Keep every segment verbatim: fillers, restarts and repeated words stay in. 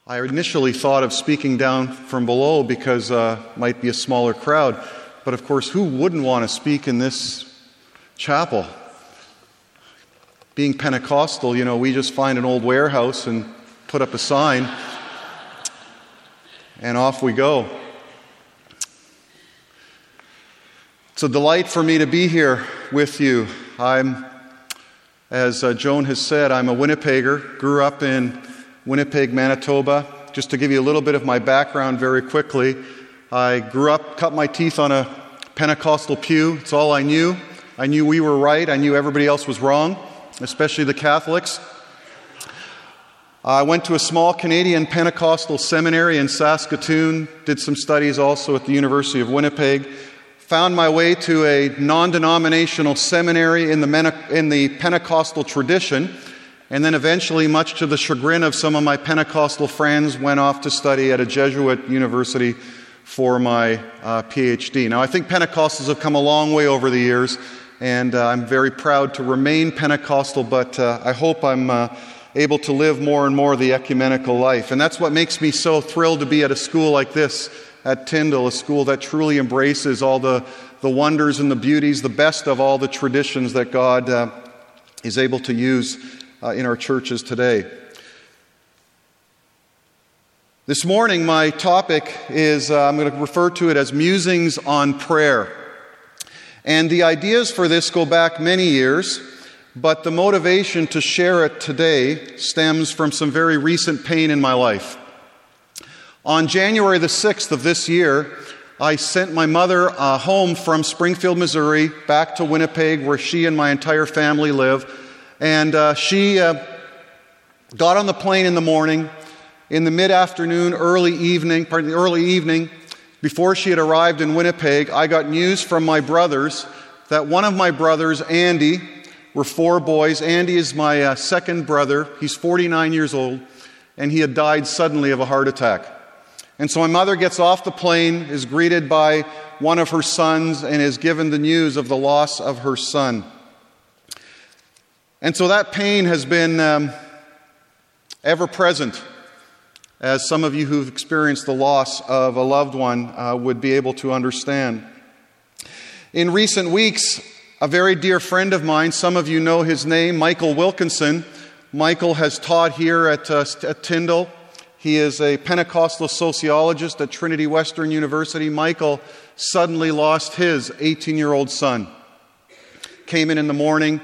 I initially thought of speaking down from below because uh, it might be a smaller crowd. But of course, who wouldn't want to speak in this chapel? Being Pentecostal, you know, we just find an old warehouse and put up a sign, and off we go. It's a delight for me to be here with you. I'm, as uh, Joan has said, I'm a Winnipegger, grew up in Winnipeg, Manitoba. Just to give you a little bit of my background very quickly, I grew up, cut my teeth on a Pentecostal pew. It's all I knew. I knew we were right. I knew everybody else was wrong, especially the Catholics. I went to a small Canadian Pentecostal seminary in Saskatoon, did some studies also at the University of Winnipeg, found my way to a non-denominational seminary in the, in the Pentecostal tradition, and then eventually, much to the chagrin of some of my Pentecostal friends, went off to study at a Jesuit university for my uh, PhD. Now, I think Pentecostals have come a long way over the years, and uh, I'm very proud to remain Pentecostal, but uh, I hope I'm uh, able to live more and more the ecumenical life. And that's what makes me so thrilled to be at a school like this at Tyndall, a school that truly embraces all the, the wonders and the beauties, the best of all the traditions that God uh, is able to use Uh, in our churches today. This morning, my topic is, uh, I'm going to refer to it as Musings on Prayer. And the ideas for this go back many years, but the motivation to share it today stems from some very recent pain in my life. On January the sixth of this year, I sent my mother uh, home from Springfield, Missouri, back to Winnipeg, where she and my entire family live. And uh, she uh, got on the plane in the morning, in the mid-afternoon, early evening, pardon, the early evening, before she had arrived in Winnipeg, I got news from my brothers that one of my brothers, Andy, were four boys. Andy is my uh, second brother. He's forty-nine years old, and he had died suddenly of a heart attack. And so my mother gets off the plane, is greeted by one of her sons, and is given the news of the loss of her son. And so that pain has been um, ever present, as some of you who've experienced the loss of a loved one uh, would be able to understand. In recent weeks, a very dear friend of mine, some of you know his name, Michael Wilkinson. Michael has taught here at, uh, at Tyndall. He is a Pentecostal sociologist at Trinity Western University. Michael suddenly lost his eighteen-year-old son. Came in in the morning,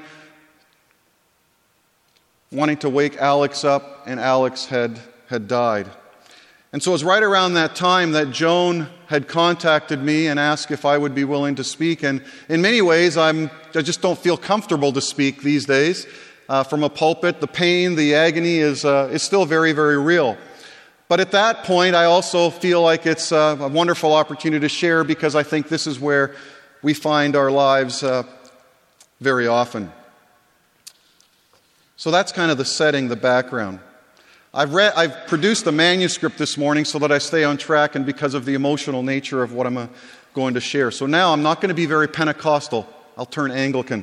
wanting to wake Alex up, and Alex had, had died. And so it was right around that time that Joan had contacted me and asked if I would be willing to speak. And in many ways, I'm, I just don't feel comfortable to speak these days. Uh, from a pulpit, the pain, the agony is, uh, is still very, very real. But at that point, I also feel like it's uh, a wonderful opportunity to share, because I think this is where we find our lives uh, very often. So that's kind of the setting, the background. I've read, I've produced a manuscript this morning so that I stay on track, and because of the emotional nature of what I'm uh, going to share. So now I'm not going to be very Pentecostal. I'll turn Anglican.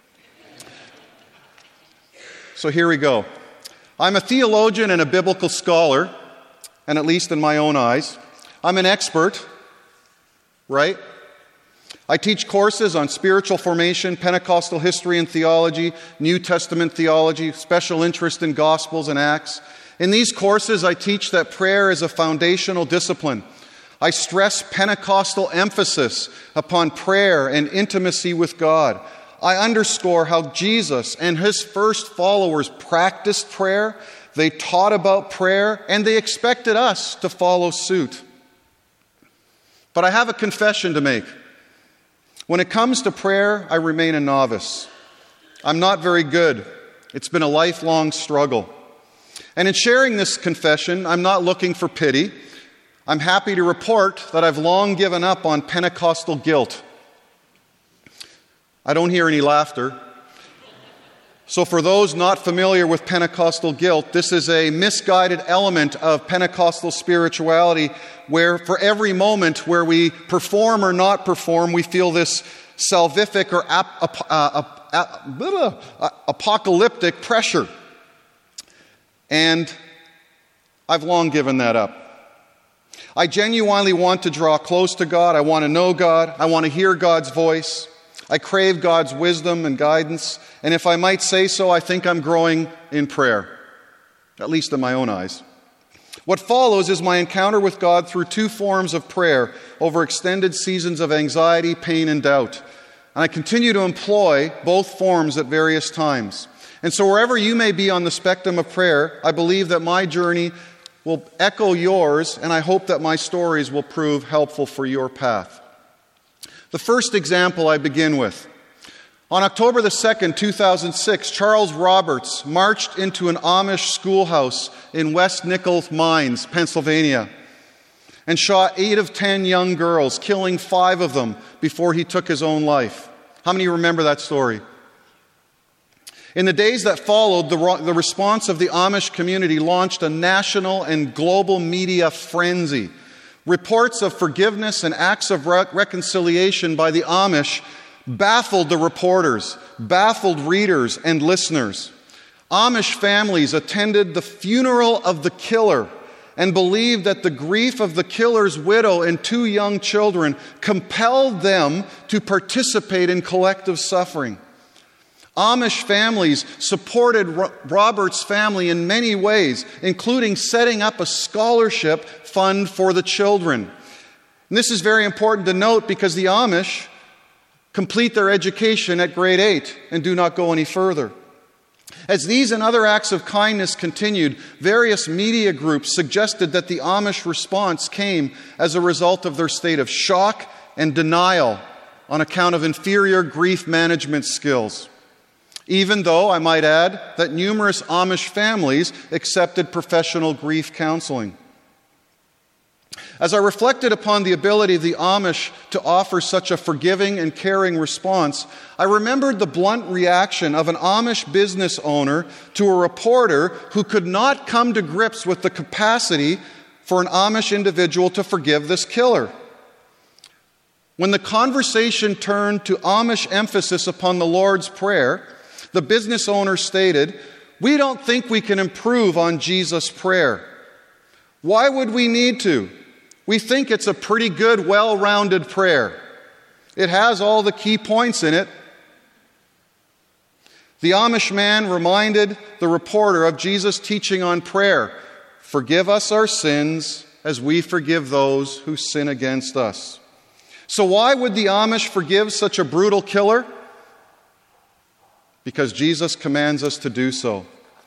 So here we go. I'm a theologian and a biblical scholar, and at least in my own eyes. I'm an expert, right? I teach courses on spiritual formation, Pentecostal history and theology, New Testament theology, special interest in Gospels and Acts. In these courses, I teach that prayer is a foundational discipline. I stress Pentecostal emphasis upon prayer and intimacy with God. I underscore how Jesus and his first followers practiced prayer, they taught about prayer, and they expected us to follow suit. But I have a confession to make. When it comes to prayer, I remain a novice. I'm not very good. It's been a lifelong struggle. And in sharing this confession, I'm not looking for pity. I'm happy to report that I've long given up on Pentecostal guilt. I don't hear any laughter. So for those not familiar with Pentecostal guilt, this is a misguided element of Pentecostal spirituality where for every moment where we perform or not perform, we feel this salvific or ap- ap- uh, ap- uh, apocalyptic pressure. And I've long given that up. I genuinely want to draw close to God. I want to know God. I want to hear God's voice. I crave God's wisdom and guidance. And if I might say so, I think I'm growing in prayer, at least in my own eyes. What follows is my encounter with God through two forms of prayer over extended seasons of anxiety, pain, and doubt. And I continue to employ both forms at various times. And so wherever you may be on the spectrum of prayer, I believe that my journey will echo yours, and I hope that my stories will prove helpful for your path. The first example I begin with. On October the second, two thousand six, Charles Roberts marched into an Amish schoolhouse in West Nichols Mines, Pennsylvania, and shot eight of ten young girls, killing five of them before he took his own life. How many remember that story? In the days that followed, the, the response of the Amish community launched a national and global media frenzy. Reports of forgiveness and acts of re- reconciliation by the Amish baffled the reporters, baffled readers and listeners. Amish families attended the funeral of the killer and believed that the grief of the killer's widow and two young children compelled them to participate in collective suffering. Amish families supported Robert's family in many ways, including setting up a scholarship fund for the children. And this is very important to note because the Amish complete their education at grade eight and do not go any further. As these and other acts of kindness continued, various media groups suggested that the Amish response came as a result of their state of shock and denial on account of inferior grief management skills. Even though, I might add, that numerous Amish families accepted professional grief counseling. As I reflected upon the ability of the Amish to offer such a forgiving and caring response, I remembered the blunt reaction of an Amish business owner to a reporter who could not come to grips with the capacity for an Amish individual to forgive this killer. When the conversation turned to Amish emphasis upon the Lord's Prayer, the business owner stated, "We don't think we can improve on Jesus' prayer. Why would we need to? We think it's a pretty good, well-rounded prayer. It has all the key points in it." The Amish man reminded the reporter of Jesus' teaching on prayer. "Forgive us our sins as we forgive those who sin against us." So why would the Amish forgive such a brutal killer? Because Jesus commands us to do so.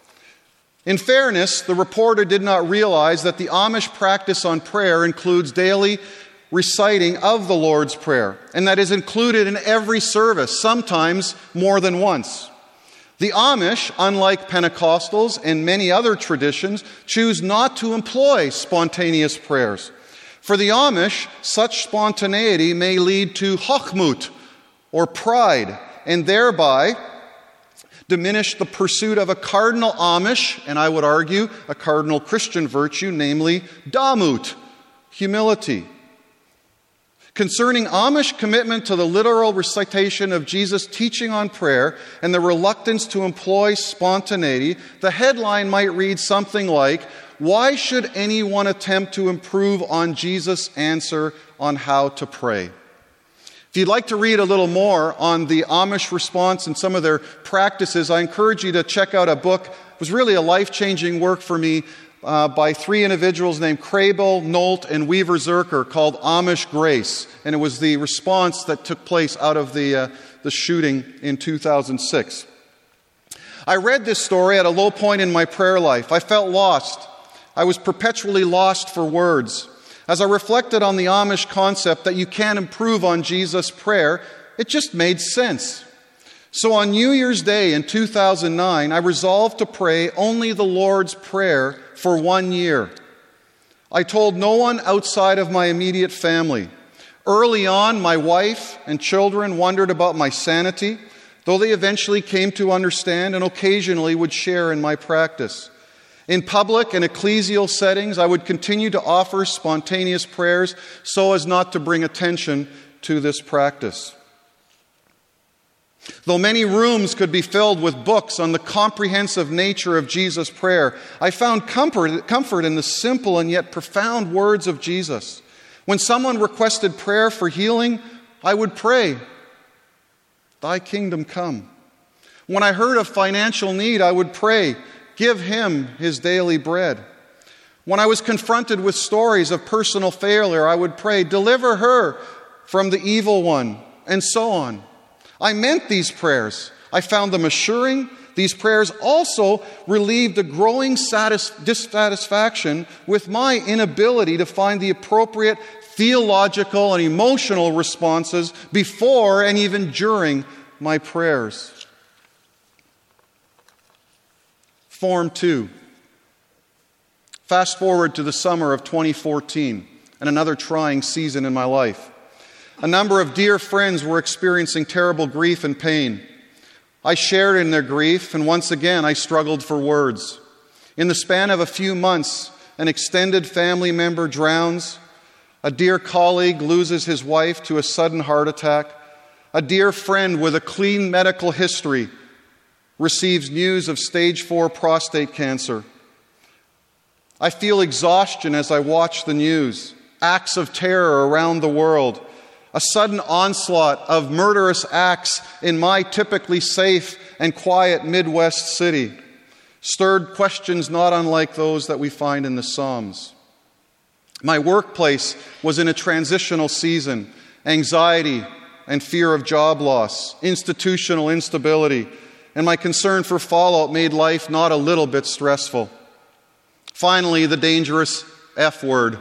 In fairness, the reporter did not realize that the Amish practice on prayer includes daily reciting of the Lord's Prayer, and that is included in every service, sometimes more than once. The Amish, unlike Pentecostals and many other traditions, choose not to employ spontaneous prayers. For the Amish, such spontaneity may lead to hochmut, or pride, and thereby diminish the pursuit of a cardinal Amish, and I would argue a cardinal Christian virtue, namely damut, humility. Concerning Amish commitment to the literal recitation of Jesus' teaching on prayer and the reluctance to employ spontaneity, the headline might read something like, "Why should anyone attempt to improve on Jesus' answer on how to pray?" If you'd like to read a little more on the Amish response and some of their practices, I encourage you to check out a book. It was really a life-changing work for me uh, by three individuals named Crable, Nolt, and Weaver Zerker called Amish Grace. And it was the response that took place out of the, uh, the shooting in two thousand six. I read this story at a low point in my prayer life. I felt lost. I was perpetually lost for words. As I reflected on the Amish concept that you can't improve on Jesus' prayer, it just made sense. So on New Year's Day in two thousand nine, I resolved to pray only the Lord's Prayer for one year. I told no one outside of my immediate family. Early on, my wife and children wondered about my sanity, though they eventually came to understand and occasionally would share in my practice. In public and ecclesial settings, I would continue to offer spontaneous prayers so as not to bring attention to this practice. Though many rooms could be filled with books on the comprehensive nature of Jesus' prayer, I found comfort, comfort in the simple and yet profound words of Jesus. When someone requested prayer for healing, I would pray, "Thy kingdom come." When I heard of financial need, I would pray, "Give him his daily bread." When I was confronted with stories of personal failure, I would pray, "Deliver her from the evil one," and so on. I meant these prayers. I found them assuring. These prayers also relieved a growing satis- dissatisfaction with my inability to find the appropriate theological and emotional responses before and even during my prayers. Form two. Fast forward to the summer of twenty fourteen and another trying season in my life. A number of dear friends were experiencing terrible grief and pain. I shared in their grief, and once again I struggled for words. In the span of a few months, an extended family member drowns, a dear colleague loses his wife to a sudden heart attack, a dear friend with a clean medical history receives news of stage four prostate cancer. I feel exhaustion as I watch the news, acts of terror around the world, a sudden onslaught of murderous acts in my typically safe and quiet Midwest city, stirred questions not unlike those that we find in the Psalms. My workplace was in a transitional season, anxiety and fear of job loss, institutional instability, and my concern for fallout made life not a little bit stressful. Finally, the dangerous F word,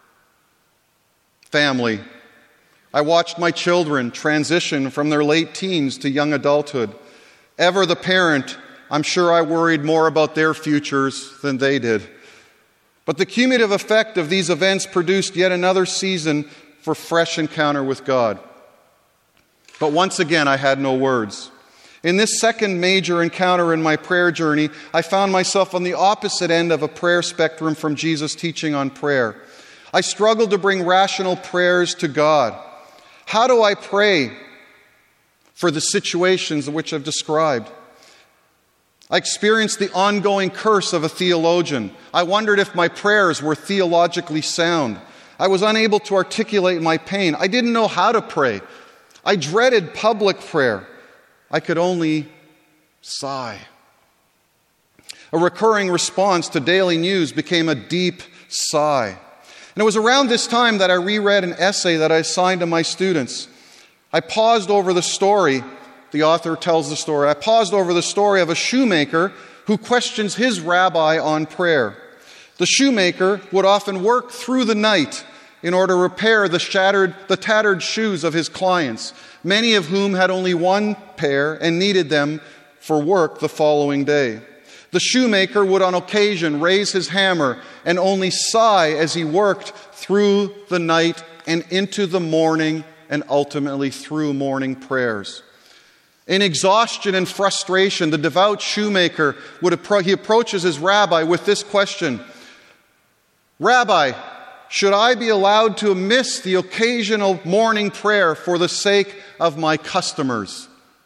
family. I watched my children transition from their late teens to young adulthood. Ever the parent, I'm sure I worried more about their futures than they did. But the cumulative effect of these events produced yet another season for fresh encounter with God. But once again, I had no words. In this second major encounter in my prayer journey, I found myself on the opposite end of a prayer spectrum from Jesus' teaching on prayer. I struggled to bring rational prayers to God. How do I pray for the situations which I've described? I experienced the ongoing curse of a theologian. I wondered if my prayers were theologically sound. I was unable to articulate my pain. I didn't know how to pray. I dreaded public prayer. I could only sigh. A recurring response to daily news became a deep sigh. And it was around this time that I reread an essay that I assigned to my students. I paused over the story. The author tells the story. I paused over the story of a shoemaker who questions his rabbi on prayer. The shoemaker would often work through the night in order to repair the shattered, the tattered shoes of his clients, many of whom had only one pair and needed them for work the following day. The shoemaker would on occasion raise his hammer and only sigh as he worked through the night and into the morning and ultimately through morning prayers. In exhaustion and frustration, the devout shoemaker would appro- he approaches his rabbi with this question: "Rabbi, should I be allowed to miss the occasional morning prayer for the sake of my customers?"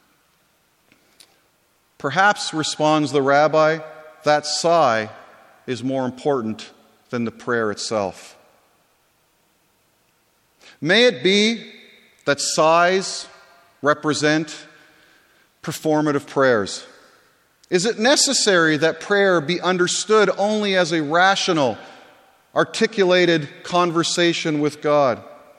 "Perhaps," responds the rabbi, "that sigh is more important than the prayer itself." May it be that sighs represent performative prayers. Is it necessary that prayer be understood only as a rational, articulated conversation with God?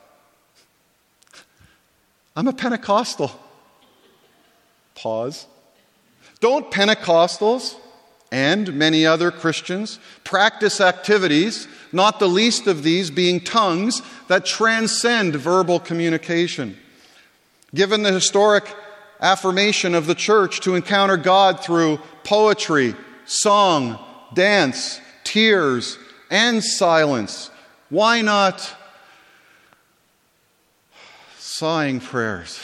I'm a Pentecostal. Pause. Don't Pentecostals and many other Christians practice activities, not the least of these being tongues, that transcend verbal communication? Given the historic affirmation of the church to encounter God through poetry, song, dance, tears, and silence, why not sighing prayers?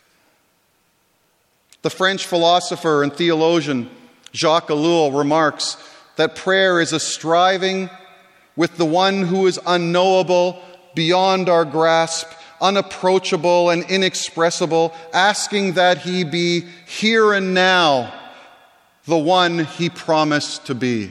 The French philosopher and theologian Jacques Ellul remarks that prayer is a striving with the one who is unknowable, beyond our grasp, unapproachable and inexpressible, asking that he be here and now the one he promised to be.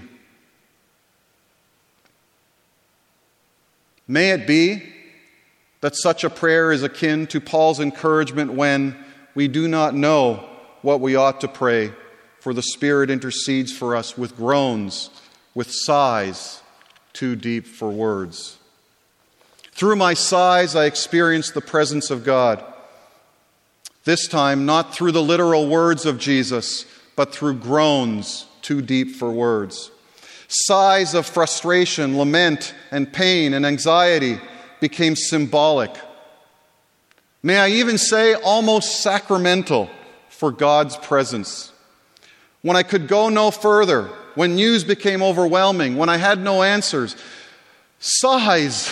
May it be that such a prayer is akin to Paul's encouragement when we do not know what we ought to pray, for the Spirit intercedes for us with groans, with sighs too deep for words. Through my sighs, I experience the presence of God. This time, not through the literal words of Jesus, but through groans too deep for words. Sighs of frustration, lament, and pain and anxiety became symbolic. May I even say almost sacramental for God's presence. When I could go no further, when news became overwhelming, when I had no answers, sighs,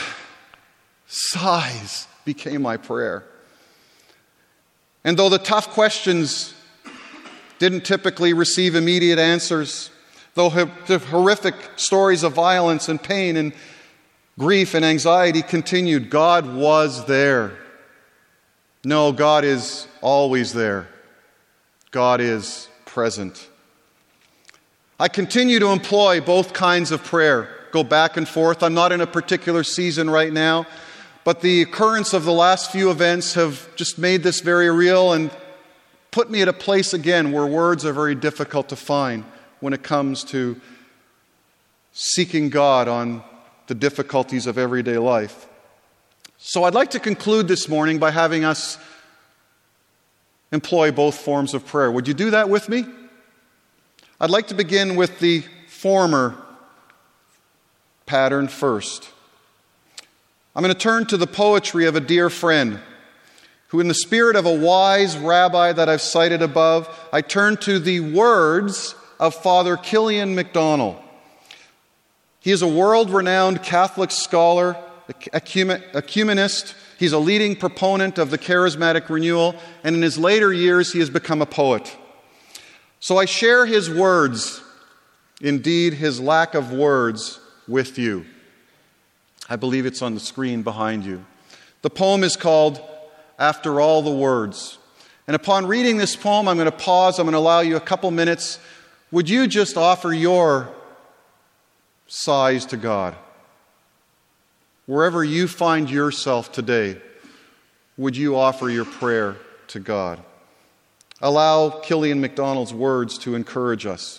sighs became my prayer. And though the tough questions didn't typically receive immediate answers, though the horrific stories of violence and pain and grief and anxiety continued, God was there. No, God is always there. God is present. I continue to employ both kinds of prayer, go back and forth. I'm not in a particular season right now, but the occurrence of the last few events have just made this very real and put me at a place again where words are very difficult to find when it comes to seeking God on the difficulties of everyday life. So I'd like to conclude this morning by having us employ both forms of prayer. Would you do that with me? I'd like to begin with the former pattern first. I'm going to turn to the poetry of a dear friend who, in the spirit of a wise rabbi that I've cited above, I turn to the words of Father Killian MacDonald. He is a world-renowned Catholic scholar, ecumenist. He's a leading proponent of the charismatic renewal, and in his later years he has become a poet. So I share his words, indeed his lack of words, with you. I believe it's on the screen behind you. The poem is called After All the Words. And upon reading this poem, I'm going to pause. I'm going to allow you a couple minutes. Would you just offer your sighs to God? Wherever you find yourself today, would you offer your prayer to God? Allow Killian MacDonald's words to encourage us.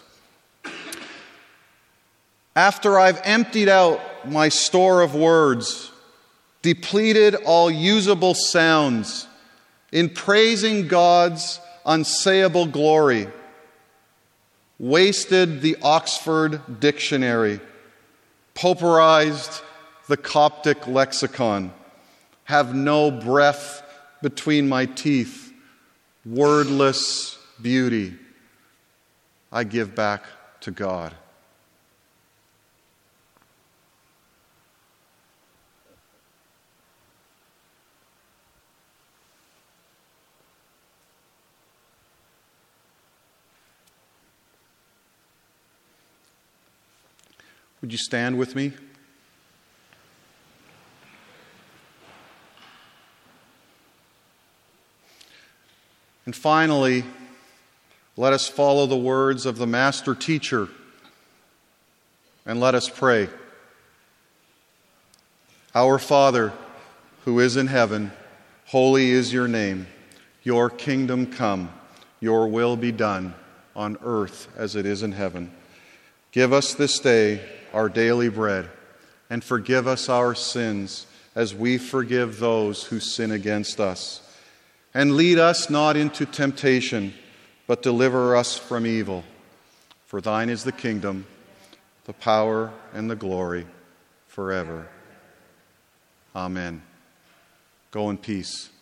After I've emptied out my store of words, depleted all usable sounds, in praising God's unsayable glory, wasted the Oxford Dictionary, pauperized the Coptic lexicon, have no breath between my teeth, wordless beauty I give back to God. Would you stand with me? And finally, let us follow the words of the Master Teacher and let us pray. Our Father, who is in heaven, holy is your name. Your kingdom come, your will be done on earth as it is in heaven. Give us this day our daily bread, and forgive us our sins as we forgive those who sin against us. And lead us not into temptation, but deliver us from evil. For thine is the kingdom, the power, and the glory forever. Amen. Go in peace.